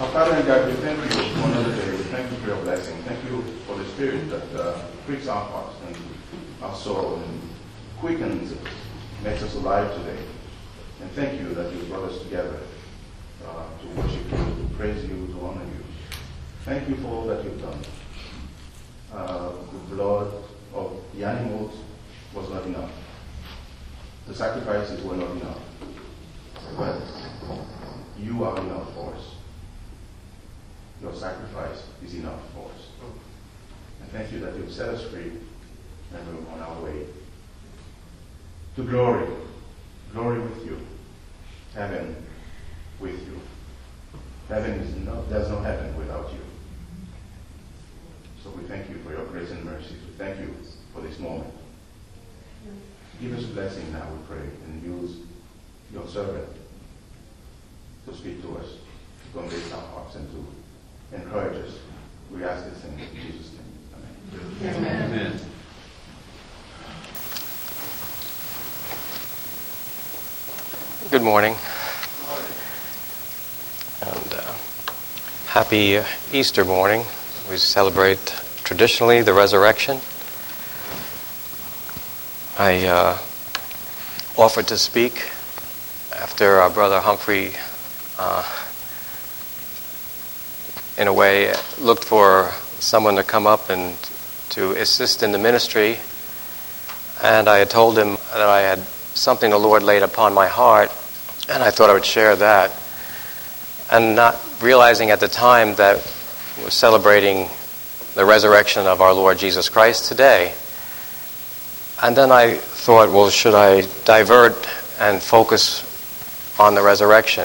Our Father and God, we thank you for another day. We thank you for your blessing. Thank you for the Spirit that pricks our hearts and our soul and quickens, makes us alive today. And thank you that you brought us together to worship you, to praise you, to honor you. Thank you for all that you've done. The blood of the animals was not enough. The sacrifices were not enough. But you are enough for us. Your sacrifice is enough for us. And thank you that you've set us free and we're on our way to glory. Glory with you. Heaven with you. There's no heaven without you. So we thank you for your grace and mercy. We thank you for this moment. Give us a blessing now, we pray, and use your servant to speak to us, to convince our hearts and to encourage us. We ask this in Jesus' name. Amen. Amen. Amen. Good morning. And happy Easter morning. We celebrate traditionally the resurrection. I offered to speak after our brother Humphrey, in a way, looked for someone to come up and to assist in the ministry. And I had told him that I had something the Lord laid upon my heart, and I thought I would share that. And not realizing at the time that we're celebrating the resurrection of our Lord Jesus Christ today. And then I thought, well, should I divert and focus on the resurrection?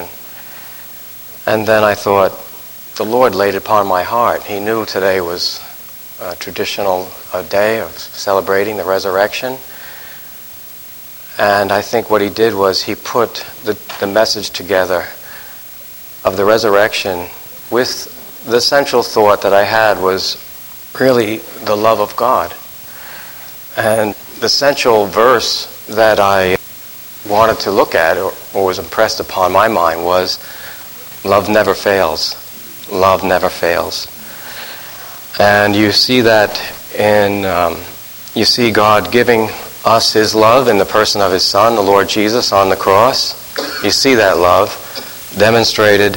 And then I thought, the Lord laid it upon my heart. He knew today was a traditional day of celebrating the resurrection. And I think what he did was he put the message together of the resurrection with the central thought that I had was really the love of God. And the central verse that I wanted to look at or was impressed upon my mind was, love never fails. Love never fails. And you see that you see God giving us his love in the person of his Son, the Lord Jesus, on the cross. You see that love demonstrated,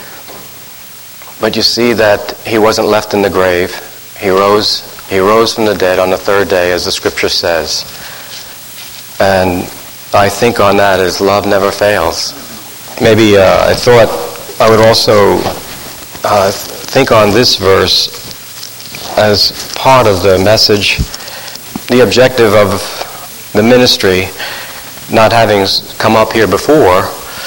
but you see that he wasn't left in the grave. He rose from the dead on the third day, as the scripture says. And I think on that as love never fails. Maybe I thought I would also think on this verse as part of the message, the objective of the ministry, not having come up here before.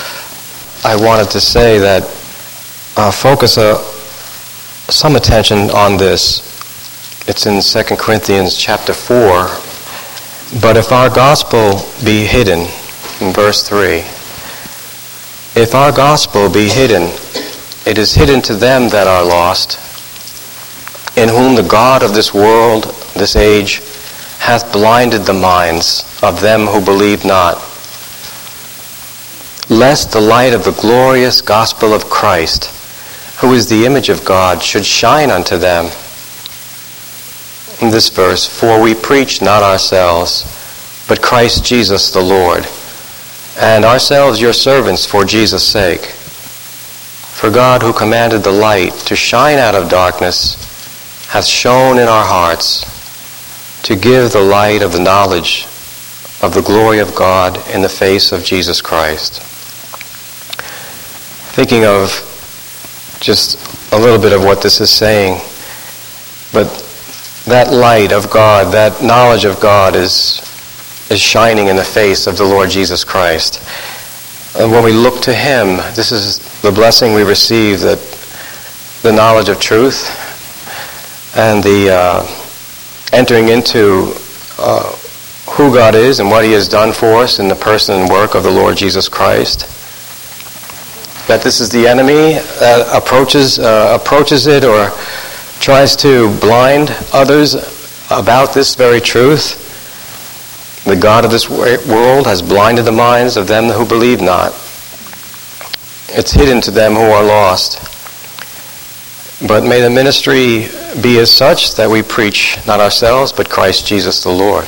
I wanted to say that focus some attention on this. It's in 2 Corinthians chapter 4. But if our gospel be hidden, in verse 3, if our gospel be hidden, it is hidden to them that are lost, in whom the God of this world, this age, hath blinded the minds of them who believe not, lest the light of the glorious gospel of Christ, who is the image of God, should shine unto them. In this verse, for we preach not ourselves, but Christ Jesus the Lord, and ourselves your servants for Jesus' sake. For God, who commanded the light to shine out of darkness, hath shone in our hearts to give the light of the knowledge of the glory of God in the face of Jesus Christ. Thinking of just a little bit of what this is saying, but that light of God, that knowledge of God is shining in the face of the Lord Jesus Christ. And when we look to him, this is the blessing we receive, that the knowledge of truth and the entering into who God is and what he has done for us in the person and work of the Lord Jesus Christ. That this is the enemy that approaches it or tries to blind others about this very truth. The God of this world has blinded the minds of them who believe not. It's hidden to them who are lost. But may the ministry be as such that we preach not ourselves, but Christ Jesus the Lord.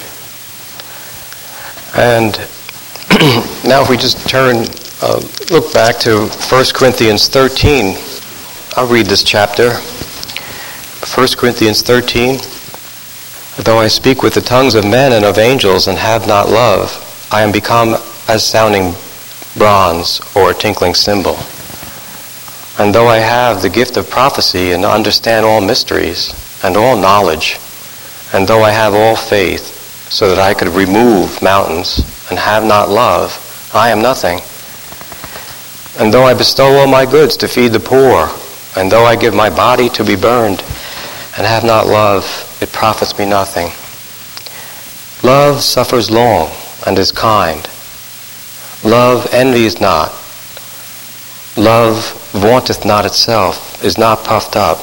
And now if we just look back to 1 Corinthians 13. I'll read this chapter. 1 Corinthians 13. Though I speak with the tongues of men and of angels and have not love, I am become as sounding bronze or a tinkling cymbal. And though I have the gift of prophecy and understand all mysteries and all knowledge, and though I have all faith so that I could remove mountains and have not love, I am nothing. And though I bestow all my goods to feed the poor, and though I give my body to be burned and have not love, it profits me nothing. Love suffers long and is kind. Love envies not. Love vaunteth not itself, is not puffed up,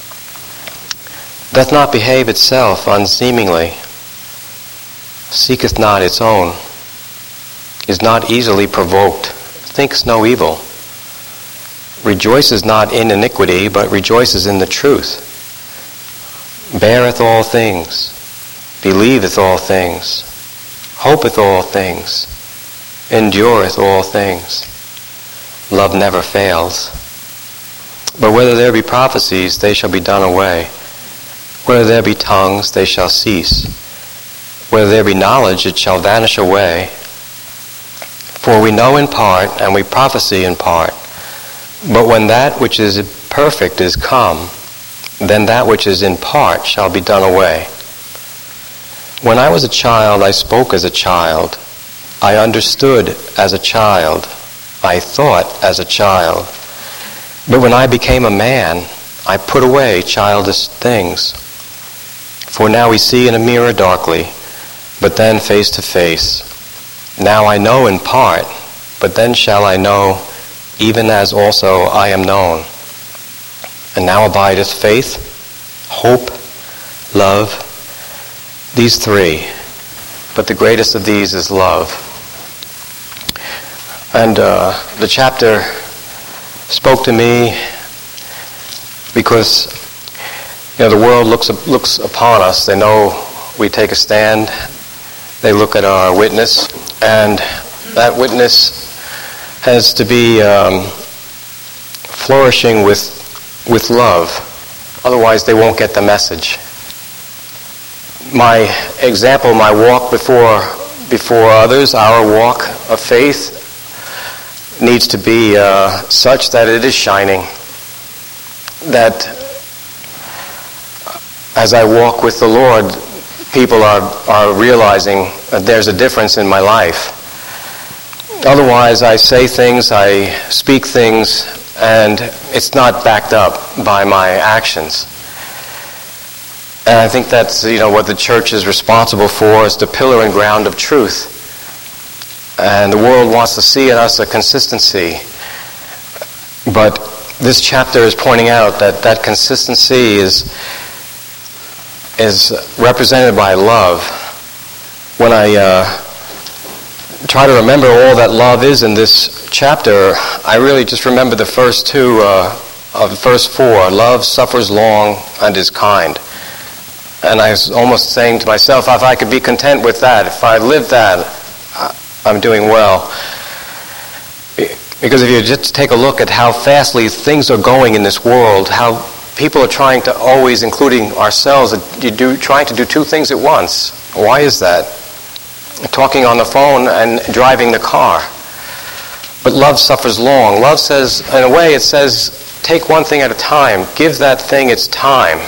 doth not behave itself unseemingly, seeketh not its own, is not easily provoked, thinks no evil, rejoices not in iniquity, but rejoices in the truth, beareth all things, believeth all things, hopeth all things, endureth all things. Love never fails. But whether there be prophecies, they shall be done away. Whether there be tongues, they shall cease. Whether there be knowledge, it shall vanish away. For we know in part, and we prophesy in part. But when that which is perfect is come, then that which is in part shall be done away. When I was a child, I spoke as a child. I understood as a child. I thought as a child. But when I became a man, I put away childish things. For now we see in a mirror darkly, but then face to face. Now I know in part, but then shall I know, even as also I am known. And now abideth faith, hope, love, these three. But the greatest of these is love. And the chapter spoke to me because, the world looks upon us. They know we take a stand. They look at our witness, and that witness has to be flourishing with love. Otherwise, they won't get the message. My example, my walk before others, our walk of faith, needs to be such that it is shining. That as I walk with the Lord, people are realizing that there's a difference in my life. Otherwise, I say things, I speak things, and it's not backed up by my actions. And I think that's what the church is responsible for, is the pillar and ground of truth. And the world wants to see in us a consistency. But this chapter is pointing out that consistency is represented by love. When I try to remember all that love is in this chapter, I really just remember the first two of verse 4. Love suffers long and is kind. And I was almost saying to myself, if I could be content with that, if I live that, I'm doing well. Because if you just take a look at how fastly things are going in this world, how people are trying to always, including ourselves, trying to do two things at once. Why is that? Talking on the phone and driving the car. But love suffers long. Love says, in a way, it says, take one thing at a time. Give that thing its time.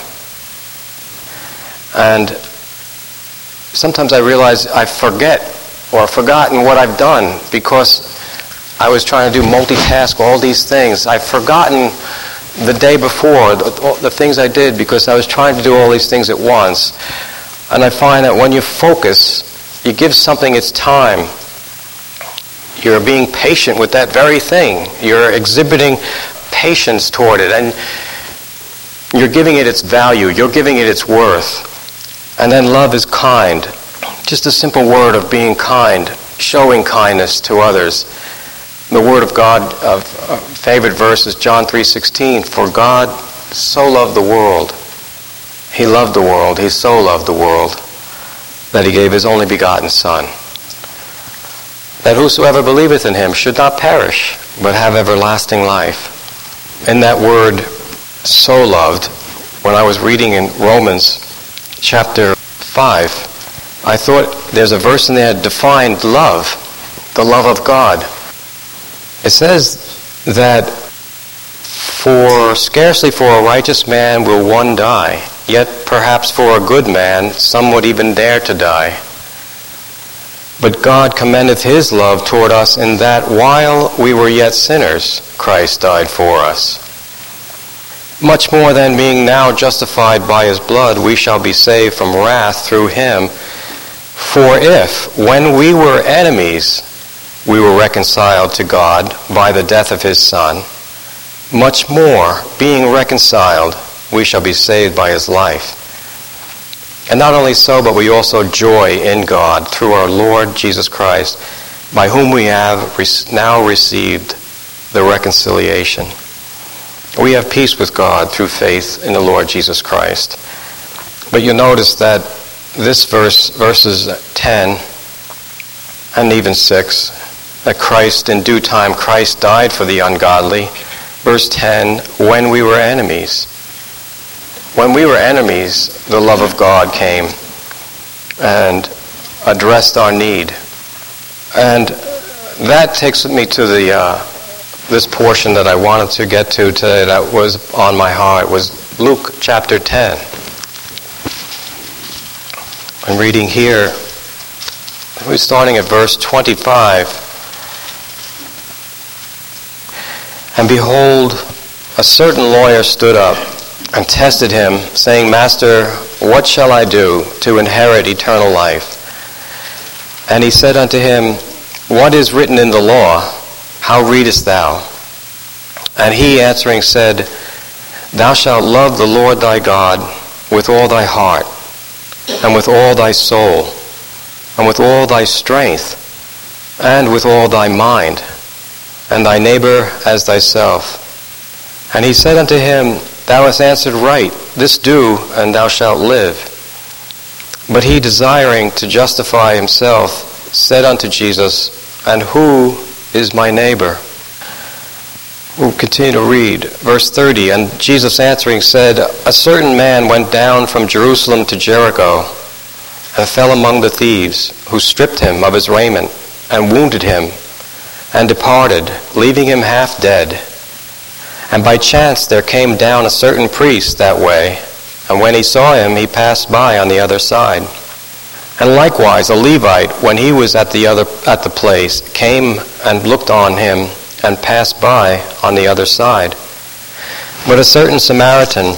And sometimes I realize I forget or forgotten what I've done because I was trying to do multitask all these things. I've forgotten the day before, the things I did because I was trying to do all these things at once. And I find that when you focus, you give something its time. You're being patient with that very thing. You're exhibiting patience toward it. And you're giving it its value. You're giving it its worth. And then love is kind. Just a simple word of being kind, showing kindness to others. The Word of God, favorite verse is John 3:16. For God so loved the world. He loved the world. He so loved the world that he gave his only begotten Son, that whosoever believeth in him should not perish, but have everlasting life. In that word, so loved, when I was reading in Romans chapter 5, I thought there's a verse in there that defined love, the love of God. It says that scarcely for a righteous man will one die, yet perhaps for a good man some would even dare to die. But God commendeth his love toward us in that while we were yet sinners, Christ died for us. Much more than being now justified by his blood, we shall be saved from wrath through him. For if, when we were enemies, we were reconciled to God by the death of his Son, much more, being reconciled, we shall be saved by his life. And not only so, but we also joy in God through our Lord Jesus Christ, by whom we have now received the reconciliation. We have peace with God through faith in the Lord Jesus Christ. But you notice that this verses 10 and even 6, that Christ, in due time, Christ died for the ungodly. Verse 10, when we were enemies. When we were enemies, the love of God came and addressed our need. And that takes me to this portion that I wanted to get to today that was on my heart, was Luke chapter 10. I'm reading here, we're starting at verse 25. And behold, a certain lawyer stood up and tested him, saying, Master, what shall I do to inherit eternal life? And he said unto him, What is written in the law? How readest thou? And he answering said, Thou shalt love the Lord thy God with all thy heart, and with all thy soul, and with all thy strength, and with all thy mind, and thy neighbor as thyself. And he said unto him, Thou hast answered right, this do, and thou shalt live. But he, desiring to justify himself, said unto Jesus, And who is my neighbor? We'll continue to read. Verse 30, And Jesus answering said, A certain man went down from Jerusalem to Jericho, and fell among the thieves, who stripped him of his raiment, and wounded him, and departed, leaving him half dead. And by chance there came down a certain priest that way, and when he saw him, he passed by on the other side. And likewise a Levite, when he was at the place, came and looked on him, and passed by on the other side. But a certain Samaritan,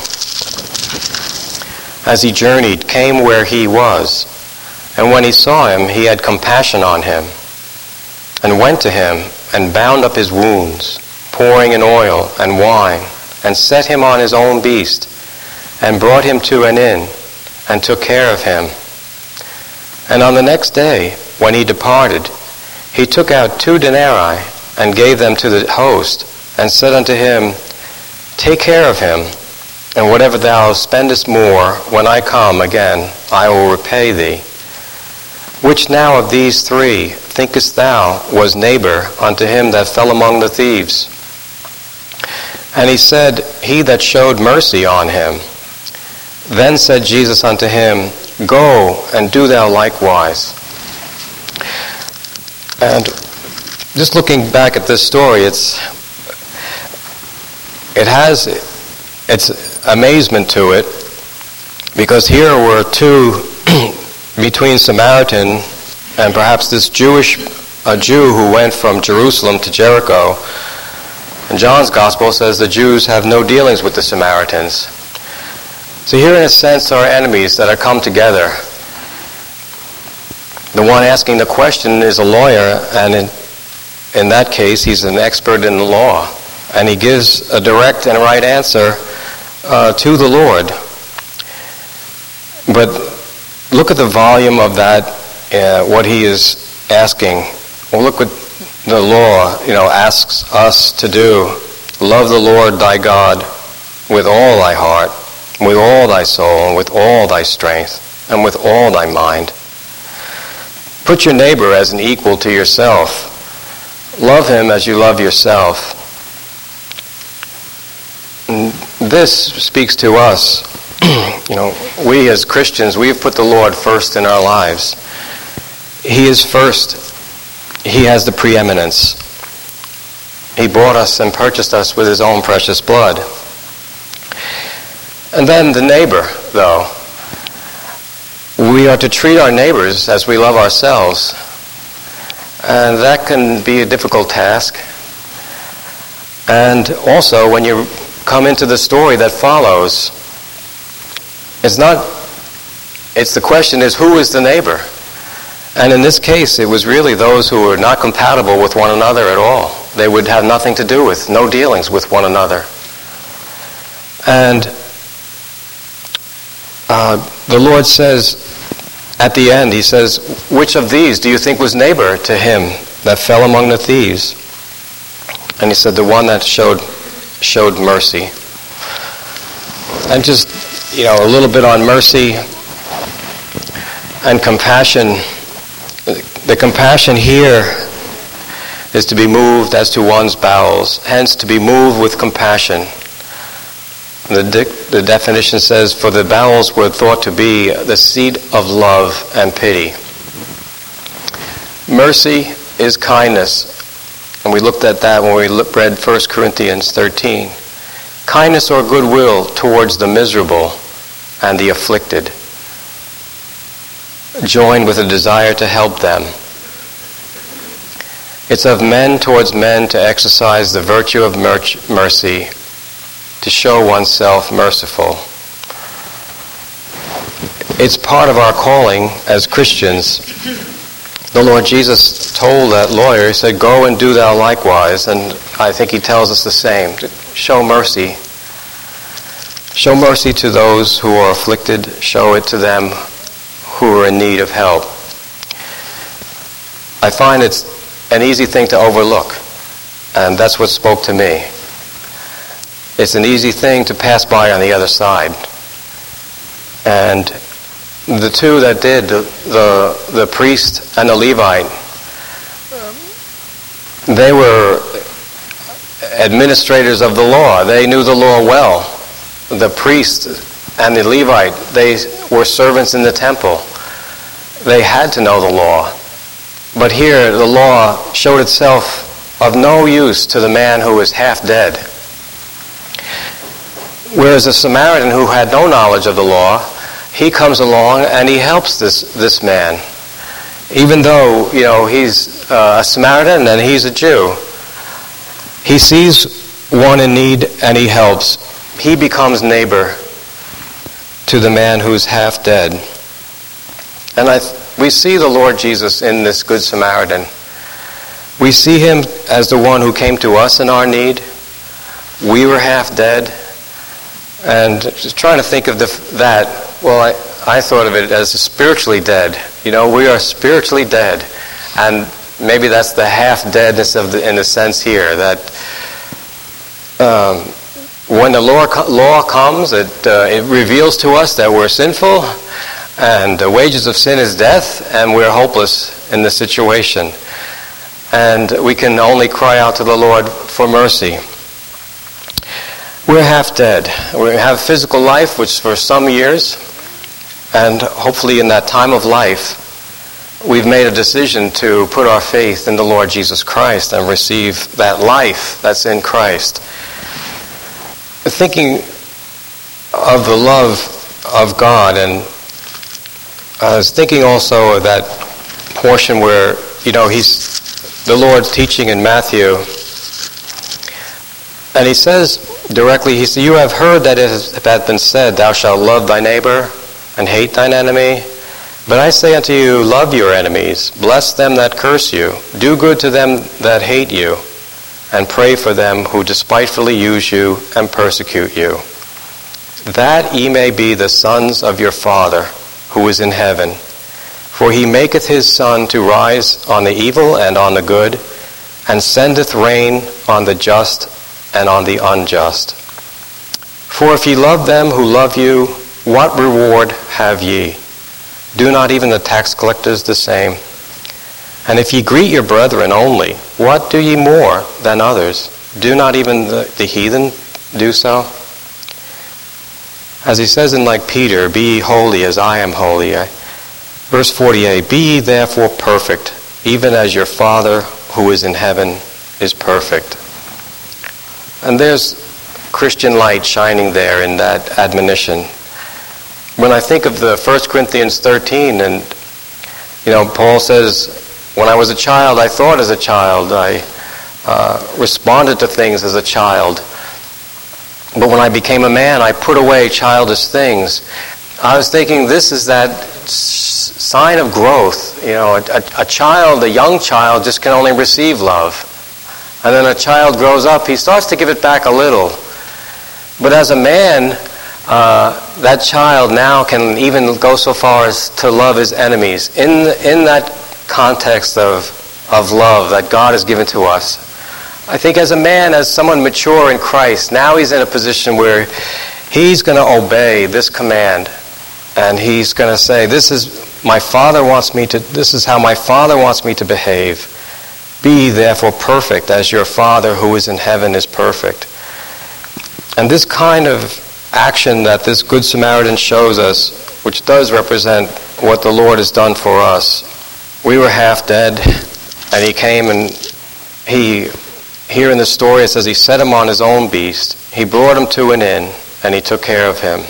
as he journeyed, came where he was, and when he saw him, he had compassion on him, and went to him, and bound up his wounds, pouring in oil and wine, and set him on his own beast, and brought him to an inn, and took care of him. And on the next day, when he departed, he took out 2 denarii, and gave them to the host, and said unto him, Take care of him, and whatever thou spendest more, when I come again, I will repay thee. Which now of these 3 thinkest thou was neighbor unto him that fell among the thieves? And he said, He that showed mercy on him. Then said Jesus unto him, Go and do thou likewise. And just looking back at this story, it's amazement to it, because here were 2 between Samaritan and perhaps this Jew who went from Jerusalem to Jericho. And John's Gospel says the Jews have no dealings with the Samaritans. So here in a sense are enemies that are come together. The one asking the question is a lawyer, and in that case he's an expert in the law. And he gives a direct and right answer to the Lord. But look at the volume of that, what he is asking. Well, look what the law, asks us to do. Love the Lord thy God with all thy heart, with all thy soul, and with all thy strength, and with all thy mind. Put your neighbor as an equal to yourself. Love him as you love yourself. And this speaks to us. We as Christians, we've put the Lord first in our lives. He is first. He has the preeminence. He bought us and purchased us with his own precious blood. And then the neighbor, though. We are to treat our neighbors as we love ourselves. And that can be a difficult task. And also, when you come into the story that follows, the question is, who is the neighbor? And in this case, it was really those who were not compatible with one another at all. They would have nothing to do with, no dealings with one another. And the Lord says, at the end, he says, which of these do you think was neighbor to him that fell among the thieves? And he said, the one that showed mercy. And just, a little bit on mercy and compassion. The compassion here is to be moved as to one's bowels, hence to be moved with compassion. The definition says, for the bowels were thought to be the seat of love and pity. Mercy is kindness. And we looked at that when we read 1 Corinthians 13. Kindness or goodwill towards the miserable and the afflicted, joined with a desire to help them. It's of men towards men to exercise the virtue of mercy, to show oneself merciful. It's part of our calling as Christians. The Lord Jesus told that lawyer, he said, go and do thou likewise. And I think he tells us the same, to show mercy. Show mercy to those who are afflicted. Show it to them who are in need of help. I find it's an easy thing to overlook, and that's what spoke to me. It's an easy thing to pass by on the other side. And the two that did, the priest and the Levite, they were administrators of the law. They knew the law well. The priest and the Levite, they were servants in the temple. They had to know the law. But here, the law showed itself of no use to the man who was half dead. Whereas the Samaritan, who had no knowledge of the law, he comes along and he helps this man. Even though, he's a Samaritan and he's a Jew. He sees one in need and he helps. He becomes neighbor to the man who's half dead. And we see the Lord Jesus in this Good Samaritan. We see him as the one who came to us in our need. We were half dead. And just trying to think of that, I thought of it as spiritually dead. We are spiritually dead. And maybe that's the half-deadness in the sense here, that when the law comes, it reveals to us that we're sinful, and the wages of sin is death, and we're hopeless in the situation. And we can only cry out to the Lord for mercy. We're half dead. We have physical life, which for some years, and hopefully in that time of life, we've made a decision to put our faith in the Lord Jesus Christ and receive that life that's in Christ. Thinking of the love of God, and I was thinking also of that portion where, he's the Lord's teaching in Matthew, and he says directly, he said, you have heard that it hath been said, thou shalt love thy neighbor and hate thine enemy. But I say unto you, love your enemies, bless them that curse you, do good to them that hate you, and pray for them who despitefully use you and persecute you, that ye may be the sons of your Father who is in heaven. For he maketh his sun to rise on the evil and on the good, and sendeth rain on the just and on the unjust. For if ye love them who love you, what reward have ye? Do not even the tax collectors the same? And if ye greet your brethren only, what do ye more than others? Do not even the heathen do so? As he says in like Peter, be ye holy as I am holy. Verse 48, be ye therefore perfect, even as your Father who is in heaven is perfect. And there's Christian light shining there in that admonition. When I think of the 1 Corinthians 13, and Paul says, when I was a child, I thought as a child. I responded to things as a child. But when I became a man, I put away childish things. I was thinking this is that sign of growth. A child, a young child, just can only receive love. And then a child grows up, he starts to give it back a little. But as a man, that child now can even go so far as to love his enemies. In that context of love that God has given to us, I think as a man, as someone mature in Christ, now he's in a position where he's going to obey this command, and he's going to say, this is how my Father wants me to behave. Be therefore perfect as your Father who is in heaven is perfect. And this kind of action that this Good Samaritan shows us, which does represent what the Lord has done for us. We were half dead, and he came, and here in the story it says he set him on his own beast. He brought him to an inn, and he took care of him.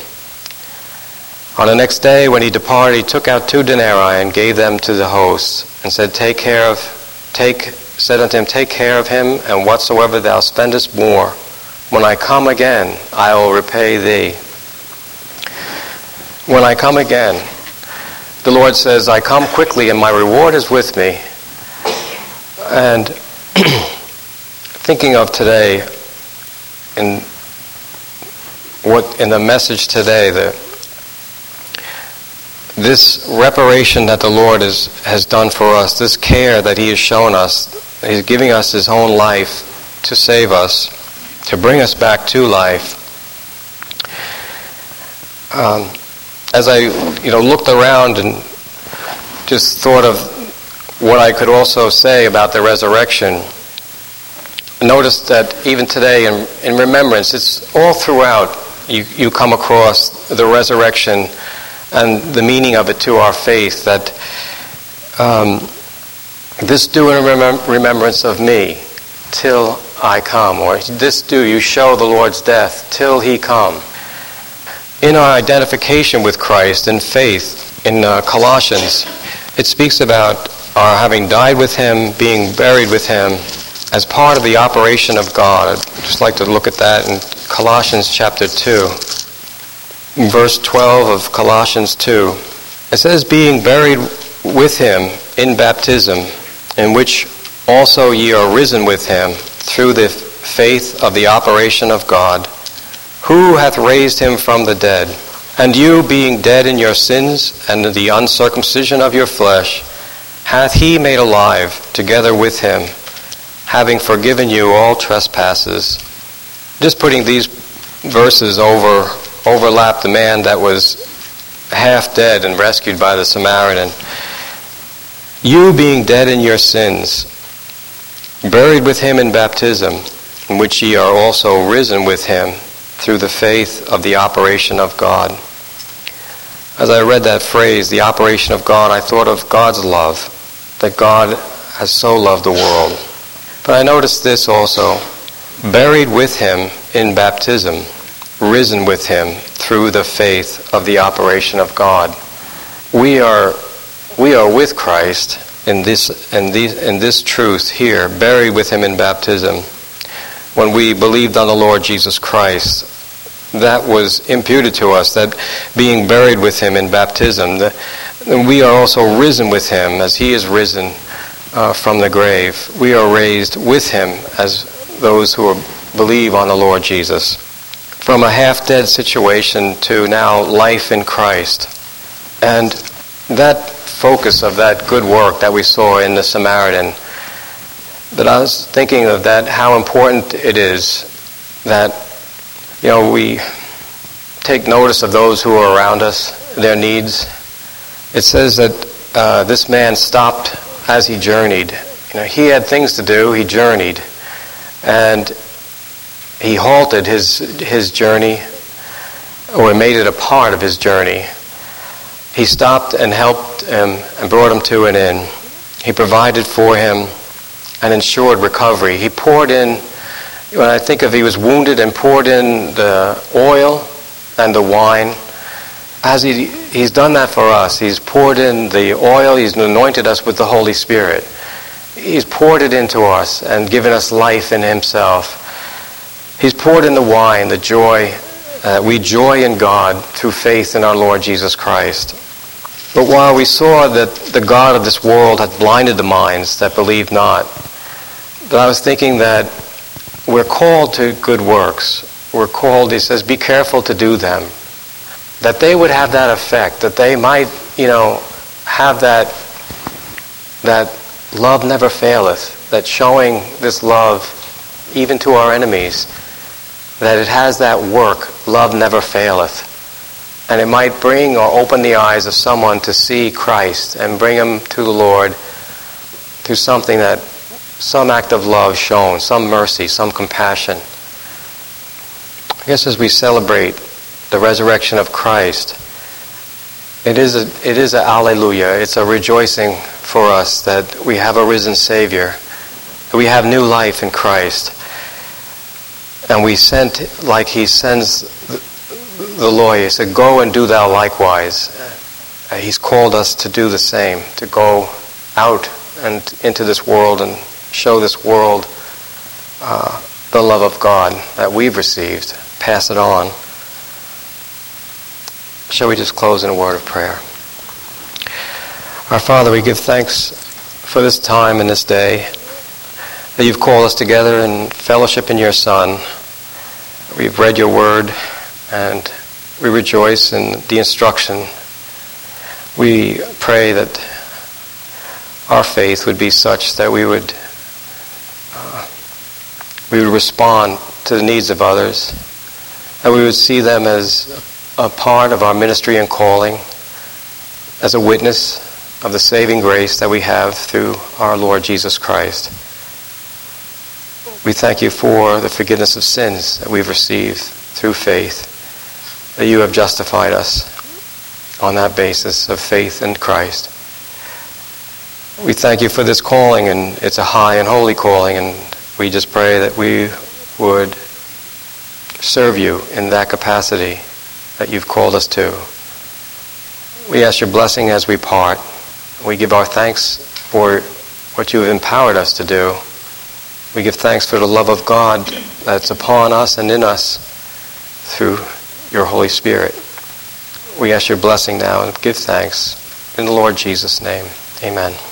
On the next day when he departed, he took out 2 denarii and gave them to the host, and said, said unto him, take care of him, and whatsoever thou spendest more, when I come again, I will repay thee. When I come again, the Lord says, I come quickly, and my reward is with me. And thinking of today, in the message today, this reparation that the Lord has done for us, this care that he has shown us, he's giving us his own life to save us, to bring us back to life. As I looked around and just thought of what I could also say about the resurrection, noticed that even today in remembrance, it's all throughout you come across the resurrection and the meaning of it to our faith, that this do in remembrance of me till I come, or this do you show the Lord's death till he come. In our identification with Christ in faith, in Colossians, it speaks about our having died with him, being buried with him, as part of the operation of God. I'd just like to look at that in Colossians chapter 2. In verse 12 of Colossians 2, it says, being buried with him in baptism, in which also ye are risen with him through the faith of the operation of God, who hath raised him from the dead. And you, being dead in your sins and the uncircumcision of your flesh, hath he made alive together with him, having forgiven you all trespasses. Just putting these verses overlap the man that was half dead and rescued by the Samaritan. You being dead in your sins, buried with him in baptism, in which ye are also risen with him through the faith of the operation of God. As I read that phrase, the operation of God, I thought of God's love, that God has so loved the world. But I noticed this also, buried with him in baptism, risen with him through the faith of the operation of God. We are with Christ in this truth here, buried with him in baptism. When we believed on the Lord Jesus Christ, that was imputed to us, that being buried with him in baptism, we are also risen with him as he is risen from the grave. We are raised with him as those who believe on the Lord Jesus. From a half-dead situation to now life in Christ. And that focus of that good work that we saw in the Samaritan, that I was thinking of that, how important it is that, we take notice of those who are around us, their needs. It says that this man stopped as he journeyed. He had things to do. He journeyed, and he halted his journey, or made it a part of his journey. He stopped and helped him and brought him to an inn. He provided for him and ensured recovery. He poured in, when I think of he was wounded, and poured in the oil and the wine. As he's done that for us. He's poured in the oil. He's anointed us with the Holy Spirit. He's poured it into us and given us life in himself. He's poured in the wine, the joy. We joy in God through faith in our Lord Jesus Christ. But while we saw that the God of this world had blinded the minds that believe not, but I was thinking that we're called to good works. We're called, he says, be careful to do them. That they would have that effect, that they might, have that love never faileth, that showing this love even to our enemies, that it has that work, love never faileth. And it might bring or open the eyes of someone to see Christ and bring them to the Lord through something that, some act of love shown, some mercy, some compassion. I guess as we celebrate the resurrection of Christ, it is a alleluia. It's a rejoicing for us that we have a risen Savior, that we have new life in Christ. And we sent, like he sends the lawyer, he said, go and do thou likewise. He's called us to do the same, to go out and into this world and show this world the love of God that we've received, pass it on. Shall we just close in a word of prayer? Our Father, we give thanks for this time and this day, that you've called us together in fellowship in your Son. We've read your word, and we rejoice in the instruction. We pray that our faith would be such that we would respond to the needs of others, that we would see them as a part of our ministry and calling, as a witness of the saving grace that we have through our Lord Jesus Christ. We thank you for the forgiveness of sins that we've received through faith, that you have justified us on that basis of faith in Christ. We thank you for this calling, and it's a high and holy calling, and we just pray that we would serve you in that capacity that you've called us to. We ask your blessing as we part. We give our thanks for what you have empowered us to do. We give thanks for the love of God that's upon us and in us through your Holy Spirit. We ask your blessing now and give thanks in the Lord Jesus' name. Amen.